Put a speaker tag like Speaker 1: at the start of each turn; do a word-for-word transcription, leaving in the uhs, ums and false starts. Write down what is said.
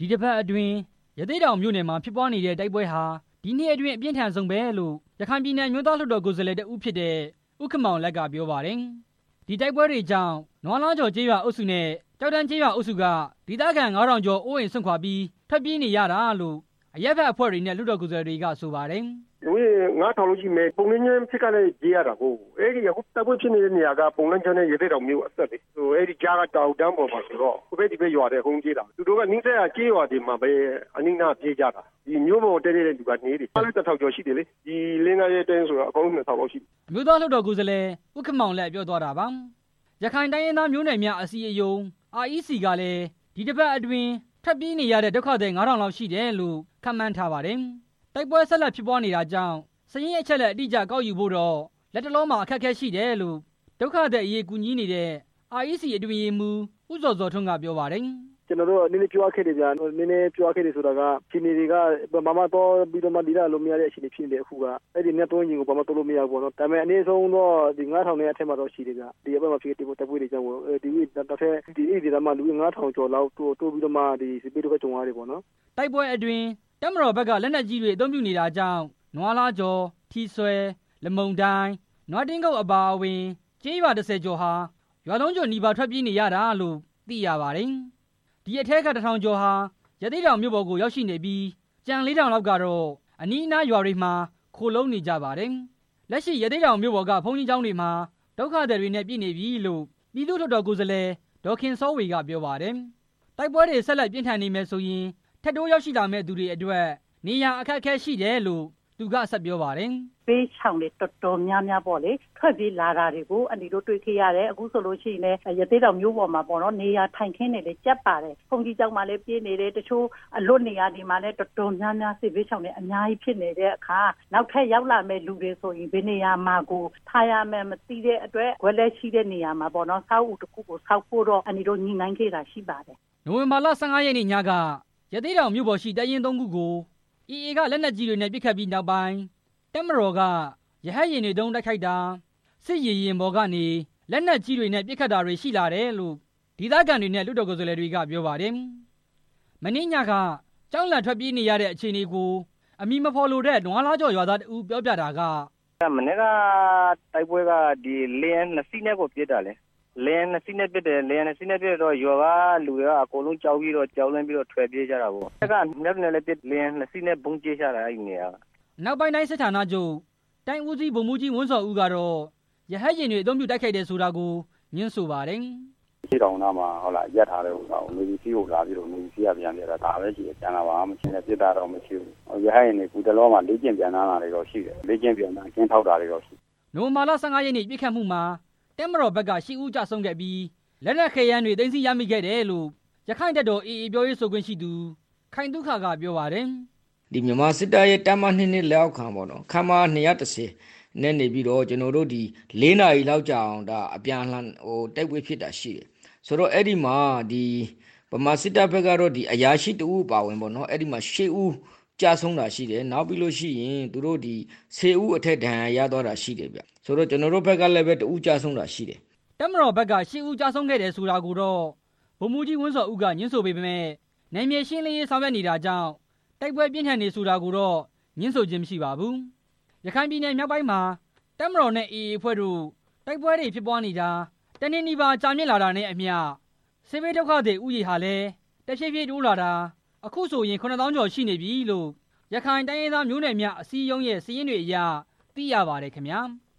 Speaker 1: ဒီတစ်ပတ်အတွင်းရသေ့တောင်မြို့နယ်မှာဖြစ်ပွားနေတဲ့တိုက်ပွဲဟာဒီနေ့အတွင်းအပြင်းထန်ဆုံးပဲလို့ရခိုင်ပြည်နယ်မျိုးသားလွှတ်တော်ကိုယ်စားလှယ်တဦးဖြစ်တဲ့ဦးခင်မောင်လတ်ကပြောပါတယ်။ဒီတိုက်ပွဲတွေကြောင့်နွားလားကျော်ကျေးရွာအုပ်စုနဲ့ကြောက်တန်းကျေးရွာအုပ်စုကဒေသခံငါးထောင်ကျော်အိုးအိမ်စွန့်ခွာပြီးထွက်ပြေးနေရတာလို့အရက်ဖက်အဖွဲ့တွေနဲ့လွှတ်တော်ကိုယ်စားလှယ်တွေကဆိုပါတယ်
Speaker 2: ။လူငါးထောင်လို့ရှိမယ်ပုံနှင်းချင်းဖြစ်ကလည်းကြေးရတာကိုအဲ့ဒီအခုတိုက်ပွဲဖြစ်နေတဲ့နေရာကပုံနှင်းချင်းနဲ့ရသေ့တောင်မြို့အဆက်လေဟိုအဲ့ဒီကြားကတောင်တန်းပေါ်မှာဆိုတော့ကိုပဲဒီပဲရွာတဲ့ဟုံးကြေးတာသူတို့ကနှင်းဆက်ရကြေးရွာတွေမှာပဲအနိနာပြေးကြတာဒီမြို့ပေါ်တဲတဲ့လူကနေတယ်အားလည်းတစ်ထောင်ကျော်ရှိတယ်လေဒီလင်းကားရဲ့တဲဆိုတော့အကုန်လုံးနှစ်ထောင်လောက်ရှိတယ်
Speaker 1: မြို့သားလွှတ်တော်ကိုယ်စားလှယ်ဦးခင်မောင်လက်ပြောသွားတာပါရခိုင်တိုင်းရင်းသားမျိုးနယ်များအစည်းအရုံး အာအီစီ ကလည်းဒီတစ်ပတ်အတွင်းထပ်ပြေးနေရတဲ့ဒုက္ခသည်ငါးထောင်လောက်ရှိတယ်လို့ခန့်မှန်းထားပါတယ်တိုက်ပွဲဆက်လက်ဖြစ်ပွားနေတာကြောင့်စရင်းအချက်လက်အတိအကျကောက်ယူဖို့တော့လက်တလုံးမှာအခက်အခဲရှိတယ်လို့ဒုက္ခသည်အရေးကူညီနေတဲ့ အာအီစီ အတွင်းရေးမှူးဦးစောစောထွန်းကပြောပါတယ်
Speaker 3: ကျွန်တော်တို့နည်းနည်းပြောခဲ့တယ်ဗျာနည်းနည်းပြောခဲ့တယ်ဆိုတာကခြေနေတွေကဘာမှတော့ပြီးတော့မှဒီလာလို့မရတဲ့အခြေအနေဖြစ်နေအခုကအဲ့ဒီနဲ့တော့ညီကိုဘာမှတော့လို့မရဘူးပေါ့နော်ဒါပေမဲ့အနည်းဆုံးတော့ဒီငါးထောင်နဲ့အထက်မှာတော့ရှိတယ်ဗျာဒီအပတ်မှာဖြစ်တဲ့တပ်ပွဲတွေကြောင့်ဒီတစ်ထက်ဒီအဲ့ဒီမှာလူငါးထောင်ကျော်လောက်တိုးတိုးပြီးတော့မှဒီစစ်ပေးတော့ကြုံရတယ်ပေါ့နော်
Speaker 1: တိုက်ပွဲအတွင်းတပ်မတော်ဘက်ကလက်နက်ကြီးတွေအသုံးပြုနေတာကြောင့်နွားလားကျော်ထီဆွဲလမုံတိုင်းနွားတင်းကုတ်အပါအဝင်ကျေးရွာတစ်ဆယ်ကျော်ဟာရွာလုံးကျော်နီးပါးထွက်ပြေးနေရတာလို့သိရပါတယ်ဒီအထက်ကတစ်ထောင်ကျော်ဟာရသေ့တောင်မြို့ပေါ်ကိုရောက်ရှိနေပြီးကြံလေးထောင်လောက်ကတော့အနီးအနားရွာတွေမှာခိုလုံနေကြပါတယ်လက်ရှိရသေ့တောင်မြို့ပေါ်ကဘုန်းကြီးကျောင်းတွေမှာဒုက္ခသည်တွေနဲ့ပြည့်နေပြီလို့ပြည်သူ့လွှတ်တော်ကိုယ်စားလှယ်ဒေါ်ခင်စောဝေကပြောပါတယ်တိုက်ပွဲတွေဆက်လက်ပြင်းထန်နေမယ်ဆိုရင်ထက်တိုးရောက်ရှိလာမဲ့သူတွေအတွက်နေရာအခက်အခဲရှိတယ်လို့သူကဆက်ပြောပါတယ်
Speaker 4: ပေးချောင်လေတော်တော်များများပေါ့လေထွက်ပြေးလာတာတွေကိုအန်ဒီတို့တွေ့ခဲ့ရတယ်အခုဆိုလို့ရှိရင်လည်းရသေးတော်မျိုးပေါ်မှာပေါ့နော်နေရာထိုင်ခင်းနေလေကြက်ပါတယ်ဖုန်ကြီးကျောင်းမှာလည်းပြေးနေတယ်တချို့အလွတ်နေရာဒီမှာလည်းတော်တော်များများစစ်ပေးချောင်လေအများကြီးဖြစ်နေတဲ့အခါနောက်ထပ်ရောက်လာမဲ့လူတွေဆိုရင်ဘယ်နေရာမှာကိုထားရမယ်မသိတဲ့အတွက်ဝက်လက်ရှိတဲ့နေရာမှာပေါ့နော်စောက်ဦးတစ်ခုကိုစောက်ဖို့တော့အန်ဒီတို့ညှိနှိုင်းခဲ့တာရှိပါတယ်
Speaker 1: နိုဝင်ဘာလဆယ့်ငါးရက်နေ့ညကရသေးတော်မျိုးပေါ်ရှိတပ်ရင်းသုံးခုကို အေအေ ကလက်နက်ကြီးတွေနဲ့ပစ်ခတ်ပြီးနောက်ပိုင်းတပ်မတော်ကရဟတ်ယာဉ်တွေတုံးတိုက်ခိုက်တာစစ်ရေယာဉ်ပေါ်ကနေလက်နက်ကြီးတွေနဲ့ပစ်ခတ်တာတွေရှိလာတယ်လို့ဒေသခံတွေနဲ့လွှတ်တော်ကိုယ်စားလှယ်တွေကပြောပါတယ်မင်းညကကြောက်လန့်ထွက်ပြေးနေရတဲ့အခြေအနေကိုအမီမဖော်လို့တဲ့နွားလားကျော်ရွာသားတူပြောပြတာက
Speaker 5: မနေ့ကတိုက်ပွဲကဒီလင်းနှစ်စီးနဲ့ကိုပြစ်တာလေလင်းနှစ်စီးနဲ့ပြစ်တယ်လင်းနှစ်စီးနဲ့ပြစ်တော့ရွာကလူတွေကအကုန်လုံးကြောက်ပြီးတော့ကြောက်လန့်ပြီးတော့ထွက်ပြေးကြတာပေါ့အဲ့ကမြက်နဲ့လည်းပြစ်လင်းနှစ်စီးနဲ့ဘုံကျဲချတာအဲ့နေရ
Speaker 1: နောက်ပိုင်းတိုင်းစစ်ဌာနချုပ်တိုင်းဦးစီးဗိုလ်မှူးကြီးဝင်းစောဦးကတော့ရဟတ်ယာဉ်တွေအသုံးပြုတိုက်ခိုက်တယ်ဆိုတာကိုညွှန်းဆိုပါတယ်
Speaker 6: ဒီတောင်သားမှာဟုတ်လားရက်ထားတဲ့ဥစ္စာကိုနေပြည်တော်ကိုလာပြီးတော့နေပြည်တော်ပြန်ပြတာဒါပဲရှိတယ်ကျန်တာပါမရှိနဲ့ပြစ်တာတော့မရှိဘူးရဟတ်ယာဉ်တွေကူတလောမှာလေ့ကျင့်ပြန်လာတာတွေတော့ရှိတယ်လေ့ကျင့်ပြန်တာကျင်းထောက်တာတွေတော့ရှိ
Speaker 1: နိုဝင်ဘာလဆယ့်ငါးရက်နေ့ပြစ်ခတ်မှုမှာတပ်မတော်ဘက်ကရှစ်ဦးကြဆုံးခဲ့ပြီးလက်နက်ခဲယမ်းတွေသိမ်းဆည်းရမိခဲ့တယ်လို့ရခိုင်တပ်တော် အေအေ ပြောရေးဆိုခွင့်ရှိသူခိုင်ဒုက္ခကပြောပါတယ်
Speaker 7: ဒီမြန်မာစစ်တပ်ရဲ့တပ်မနှစ်နှစ်လက်အောက်ခံပေါ့နော်ခမာနှစ်ရာတစ်ဆယ်နဲ့နေပြီးတော့ကျွန်တော်တို့ဒီလေးနာရီလောက်ကြာအောင်ဒါအပြန်လှန်ဟိုတိုက်ပွဲဖြစ်တာရှိတယ်ဆိုတော့အဲ့ဒီမှာဒီဗမာစစ်တပ်ဘက်ကတော့ဒီအရာရှိတဦးပါဝင်ပေါ့နော်အဲ့ဒီမှာရှစ်ဦးကြာဆုံးတာရှိတယ်နောက်ပြီးလို့ရှိရင်သူတို့ဒီဆယ်ဦးအထက်ဒဏ်ရာရသွားတာရှိတယ်ဗျဆိုတော့ကျွန်တော်တို့ဘက်ကလည်းပဲတဦးကြာဆုံးတာရှိတယ်
Speaker 1: တပ်မတော်ဘက်ကရှစ်ဦးကြာဆုံးခဲ့တယ်ဆိုတာကိုတော့ဗိုလ်မှူးကြီးဝင်းစောဦးကညှင်းဆိုပေမဲ့နိုင်မြေရှင်းလင်းရေးဆောင်ရွက်နေတာကြောင့်တိုက်ပွဲပြင်းထန်နေဆိုတာကိုတော့ညှင်းဆိုခြင်းမရှိပါဘူးရခိုင်ပြည်နယ်မြောက်ပိုင်းမှာတပ်မတော်နဲ့ အေအေ အဖွဲ့တို့တိုက်ပွဲတွေဖြစ်ပွားနေတာတနင်္လာနေ့ကြာမြင့်လာတာနဲ့အမျှစစ်ဘေးဒုက္ခသည်ဥယျာဉ်ဟာလည်းတဖြည်းဖြည်းတိုးလာတာအခုဆိုရင်ခုနှစ်သောင်းကျော်ရှိနေပြီလို့ရခိုင်တိုင်းရင်းသားမျိုးနွယ်များအစည်းအရုံးရဲ့စာရင်းတွေအရသိရပါတယ်ခင်ဗျာ